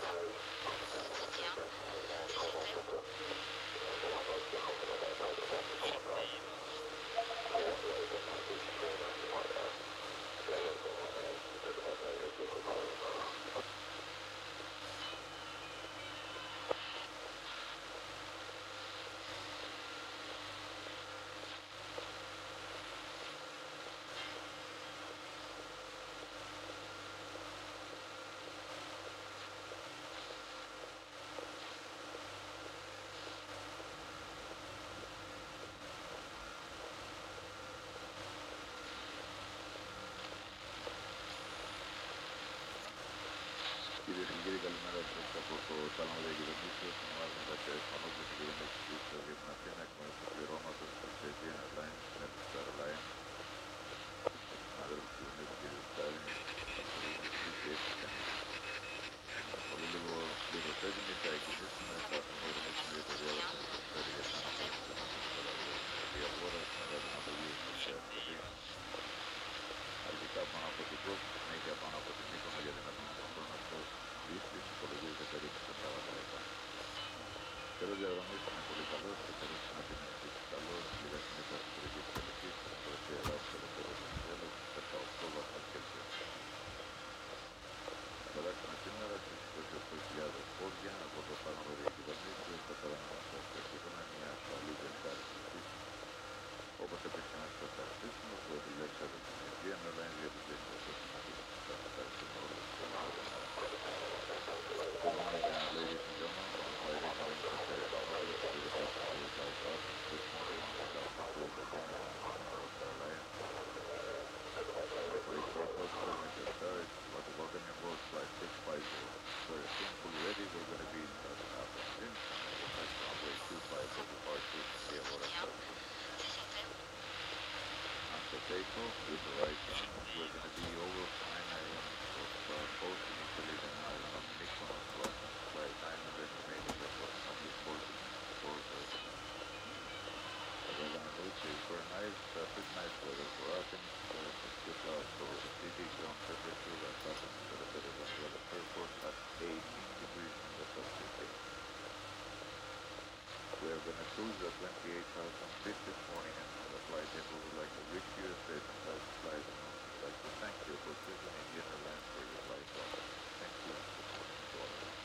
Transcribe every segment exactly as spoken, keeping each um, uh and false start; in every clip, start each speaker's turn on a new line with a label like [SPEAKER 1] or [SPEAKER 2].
[SPEAKER 1] Κυρίες και κύριοι, καλημέρα σας από το τάλμα διακυβερνήσεως. Ονομάζομαι Ζαχαρίας Πανόπουλος και είμαι εξηγητής σας για την Αθήνα εκ μέρους του πληρώματος της Aegean Airlines, την Air Airline. Ο συνάδελφος του Δενέτη κ. Στάρη, καθορίζεται και έτσι. Πολύ λίγο πλήρως έτοιμοι, θα εκκινήσουμε, θα χρονοδρομήσουμε για το διάδρομο είκοσι πέντε για την ανάπτυξη της Ανατολής Διαβόρας μετά την απογείωση της Θεατολή. Αρχικά πάνω από την Κόκκ, συνέχεια πάνω από την Μύκονο για την απογείωση των χρόνων αυτός λήστης, υπολογίζεται περίπου στα σαράντα λεπτά. Τέλος διαδρομής είναι πολύ καλός και τέλος στην Αθήνα επίσης καλός, λίγα συνήθεια αστρολογικής τελικής, θερμοκρασία εδάφους ελευθερός Βενιζέλος, δεκαοκτώ βαθμούς Κέλσιο. Θα πετάξουμε σήμερα στις είκοσι οκτώ χιλιάδες πόδια από το τάλμα διακυβερνήσεως, θα πέραμε να σας ευχηθούμε μια ασφαλή και ευχάριστη πτήση. Όπως επίσης να σας ευχαριστήσουμε που επιλέξατε την Aegean Airlines για την πτήση σας στην Αθήνα. Σας ευχαριστούμε όλους. Good morning, uh, ladies and gentlemen. On the flight deck, I'm Secretary Panopoulos to the captain of the flight path. This morning on the Delta to Virginia International North Carolina. Our flight profile is Mister Starry. I'd like to welcome you aboard flight six five zero. Very soon, fully ready. We're going to be starting up engines and we will taxi runway two five for departure from the Aurora Terminal. After takeoff, with the right turn, we're going to be over flying islands of uh, both initially the island of Mykonos, crossing flight nine hundred, remaining approximately forty minutes for Turkey. The weather en route is very nice, uh, pretty nice weather for Athens, uh, some few clouds over the city, ground temperature at Athens Elevated and Dulles Airport at eighteen degrees in the Celsius. We are going to cruise at twenty-eight thousand feet this morning, and on the flight deck we would like to wish you a safe and sound flight, and also would like to thank you for choosing Aegean Airlines for your flight offer. Thank you and good morning to all of you.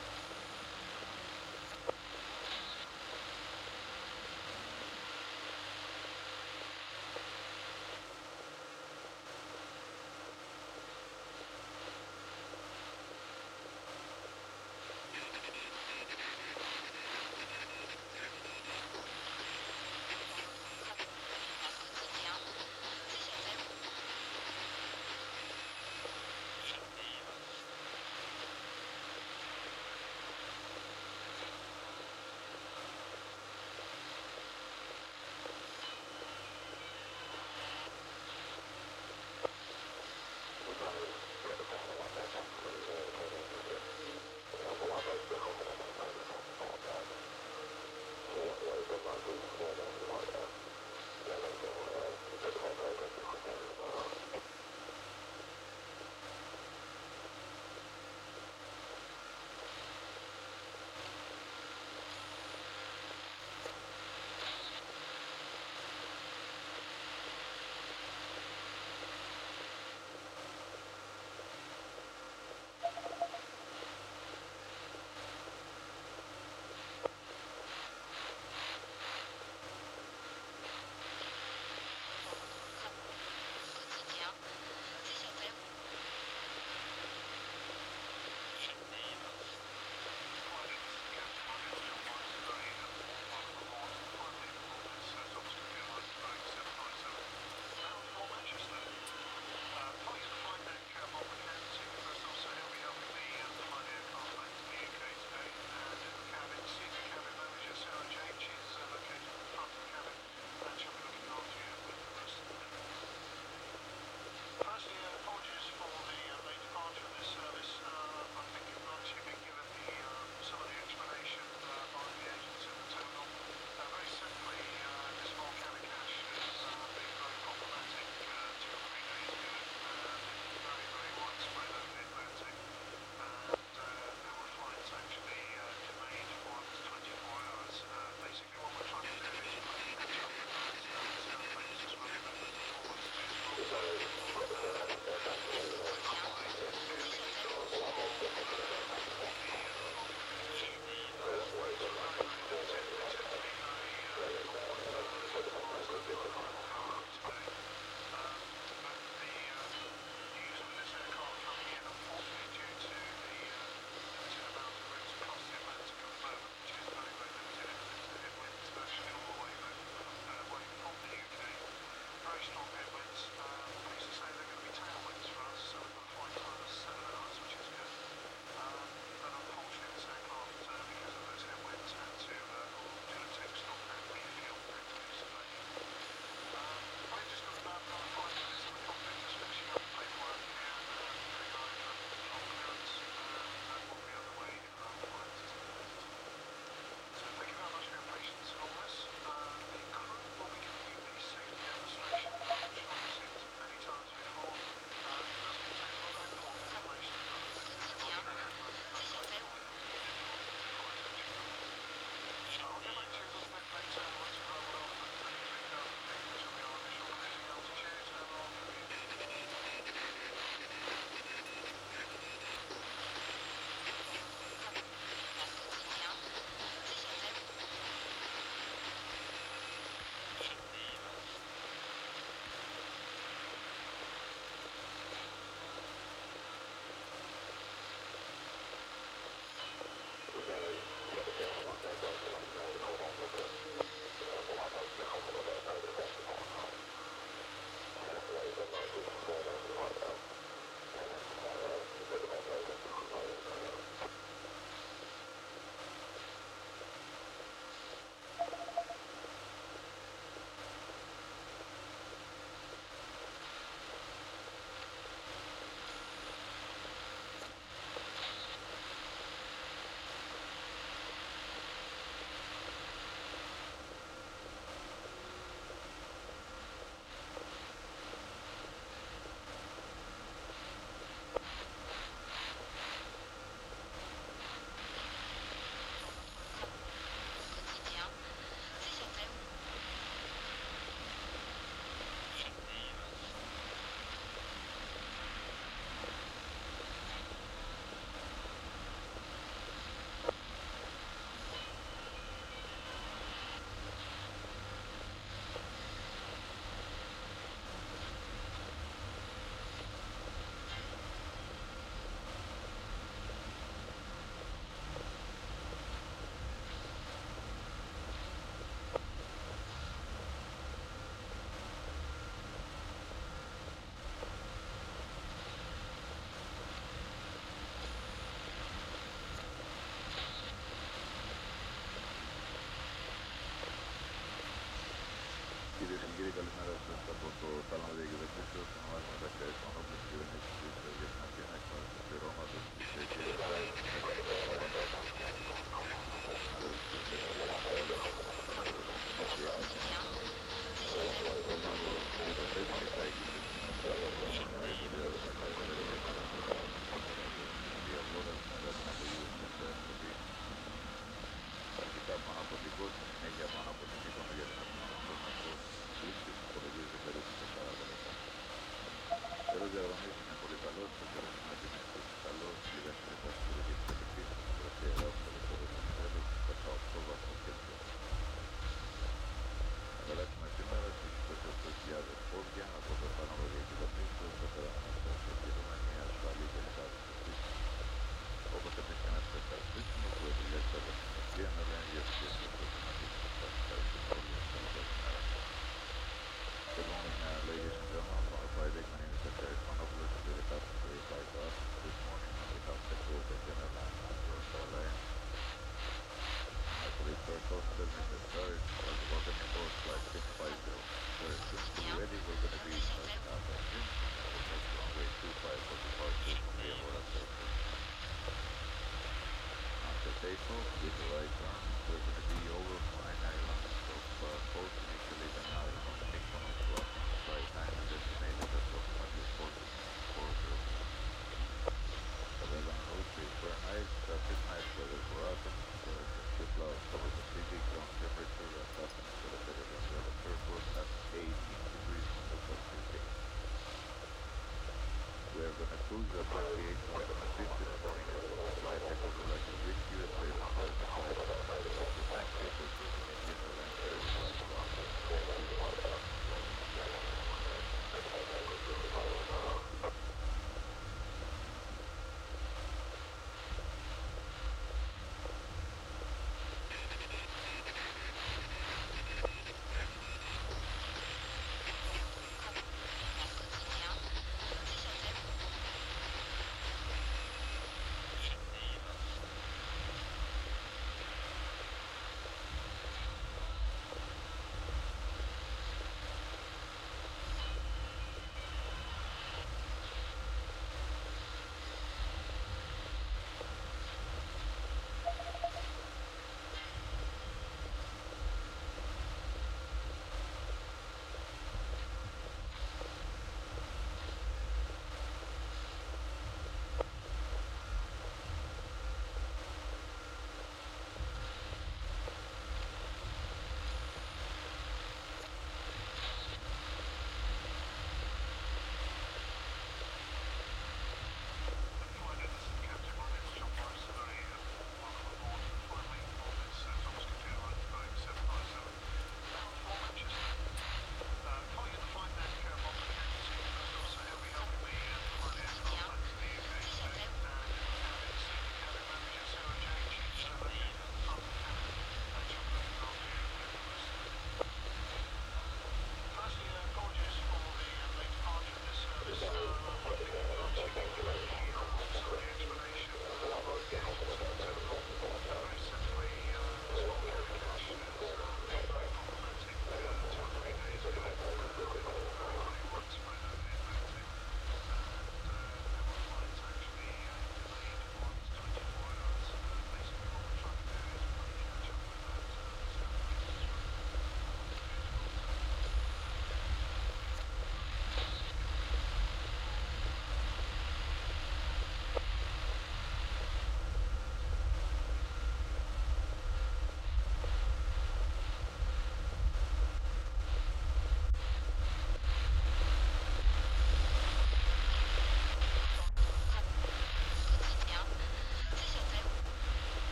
[SPEAKER 1] Takeoff with the right turn, we're going to